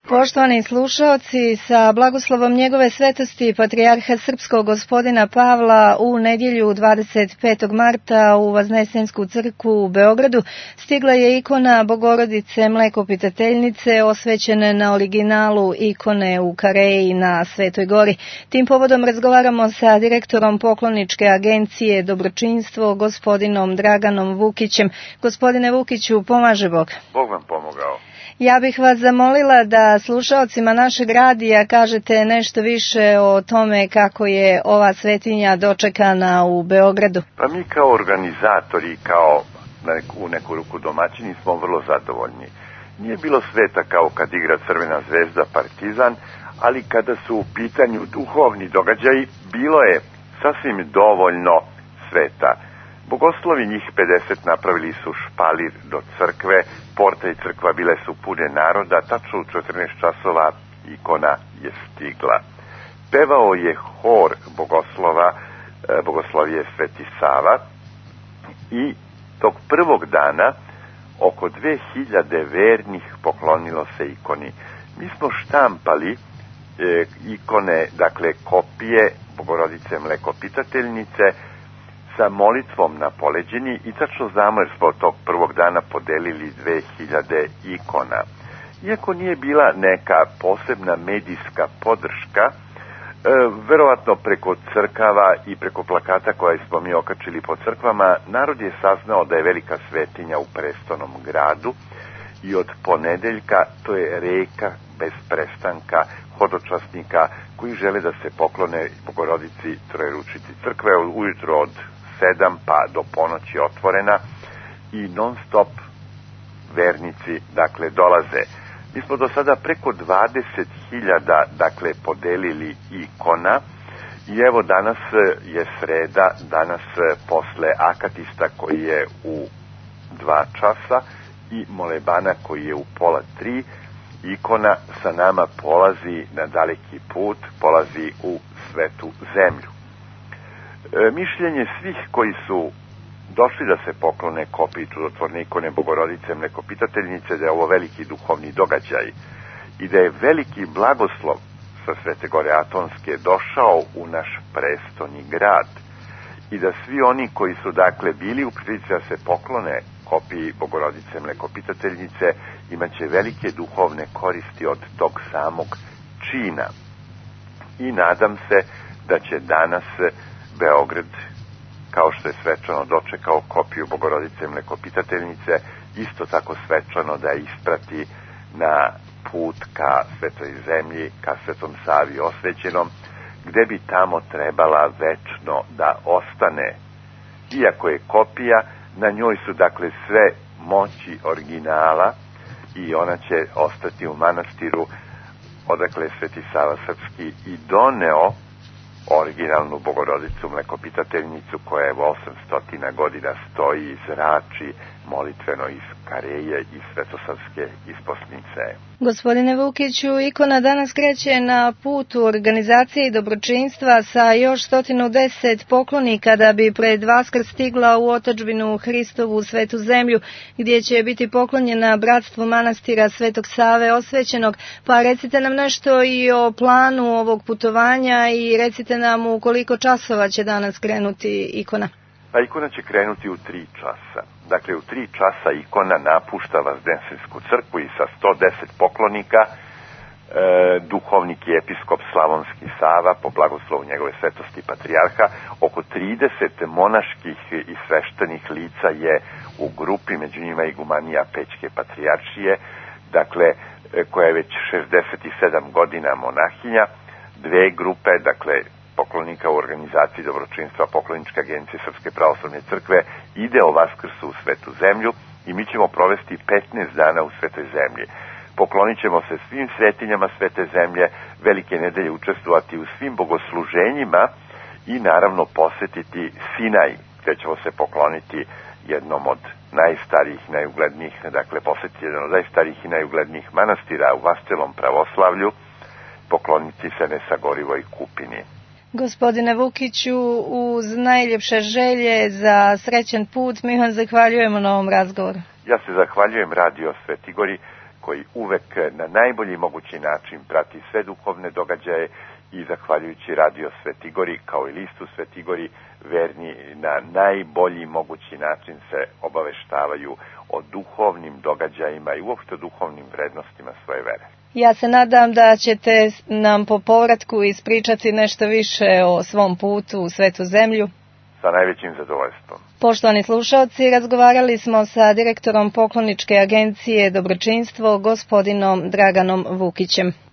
Poštovani slušaoci, sa blagoslovom njegove svetosti patrijarha srpskog gospodina Pavla u nedjelju 25. marta u Vaznесенsku crkvu u Beogradu stigla je ikona Bogorodice Mlekopitateljnice osvećene na originalu ikone u Kareji na Svetoj gori. Tim povodom razgovaramo sa direktorom pokloničke agencije Dobročinstvo, gospodinom Draganom Vukićem. Gospodine Vukiću, pomaže Bog. Bog vam pomogao. Ja bih vas zamolila da slušaocima našeg radija kažete nešto više o tome kako je ova svetinja dočekana u Beogradu. Pa mi kao organizatori, kao u neku ruku domaćini smo vrlo zadovoljni. Nije bilo sveta kao kad igra Crvena zvezda Partizan, ali kada su u pitanju duhovni događaji, bilo je sasvim dovoljno sveta. Bogoslovi njih 50 napravili su špalir do crkve, porta i crkva bile su pune naroda, tačno u 14 časova ikona je stigla. Pevao je hor bogoslova, bogoslovije Sveti Sava, i tog prvog dana oko 2000 vernih poklonilo se ikoni. Mi smo štampali ikone, dakle kopije Bogorodice Mlekopitateljnice, sa molitvom na poleđini, i tačno znamo jer smo tog prvog dana podelili 2000 ikona. Iako nije bila neka posebna medijska podrška, verovatno preko crkava i preko plakata koje smo mi okačili po crkvama, narod je saznao da je velika svetinja u prestolnom gradu i od ponedeljka to je reka bez prestanka hodočasnika koji žele da se poklone Bogorodici Trojeručici. Crkva je ujutro od 7 pa do ponoći otvorena i non stop vernici dakle dolaze. Mi smo do sada preko 20.000 dakle podelili ikona i evo danas je sreda, danas posle akatista koji je u 2 časa i molebana koji je u 2:30, ikona sa nama polazi na daleki put, polazi u svetu zemlju. Mišljenje svih koji su došli da se poklone kopiji čudotvorne ikone Bogorodice Mlekopitateljnice da je ovo veliki duhovni događaj i da je veliki blagoslov sa Svete Gore Atonske došao u naš prestolni grad i da svi oni koji su dakle bili u prilici da se poklone kopiji Bogorodice Mlekopitateljnice imaće velike duhovne koristi od tog samog čina. I nadam se da će danas Beograd, kao što je svečano dočekao kopiju Bogorodice Mlekopitateljnice, isto tako svečano da isprati na put ka Svetoj zemlji, ka Svetom Savi osvećenom, gde bi tamo trebala večno da ostane. Iako je kopija, na njoj su dakle sve moći originala i ona će ostati u manastiru odakle je Sveti Sava Srpski i doneo originalnu Bogorodicu Mlekopitateljnicu koja je 800 godina stoji i zrači molitveno iz Kareje i Svetosavske isposnice. Gospodine Vukiću, ikona danas kreće na put u organizaciji i Dobročinstva sa još 110 poklonika da bi pred Vaskrs stigla u otadžbinu Hristovu Svetu zemlju gdje će biti poklonjena bratstvu manastira Svetog Save osvećenog. Pa recite nam nešto i o planu ovog putovanja i recite nam u koliko časova će danas krenuti ikona. Pa ikona će krenuti u 3 časa. Dakle, u 3 časa ikona napušta Vaznесенsku crkvu i sa 110 poklonika duhovnik i episkop Slavonski Sava, po blagoslovu njegove svetosti patrijarha, oko 30 monaških i sveštenih lica je u grupi, među njima igumanija Pećke patrijaršije, dakle, koja je već 67 godina monahinja, 2 grupe, dakle, poklonika u organizaciji Dobročinstva pokloničke agencije Srpske pravoslavne crkve ide o Vaskrsu u Svetu zemlju i mi ćemo provesti 15 dana u Svetoj zemlji. Poklonit ćemo se svim svetinjama Svete zemlje, velike nedelje učestvovati u svim bogosluženjima i naravno posetiti Sinaj, gde ćemo se pokloniti jednom od najstarijih, najuglednijih, dakle posetiti jedan od najstarijih i najuglednijih manastira u Vastelom pravoslavlju, pokloniti se Nesagorivoj kupini. Gospodine Vukiću, uz najljepše želje za srećan put, mi vam zahvaljujemo na ovom razgovoru. Ja se zahvaljujem Radio Svetigori, koji koji uvek na najbolji mogući način prati sve duhovne događaje i zahvaljujući Radio Svetigori kao i listu Svetigori, verni na najbolji mogući način se obaveštavaju o duhovnim događajima i uopšte duhovnim vrednostima svoje vere. Ja se nadam da ćete nam po povratku ispričati nešto više o svom putu u Svetu zemlju. Sa najvećim zadovoljstvom. Poštovani slušalci, razgovarali smo sa direktorom pokloničke agencije Dobročinstvo, gospodinom Draganom Vukićem.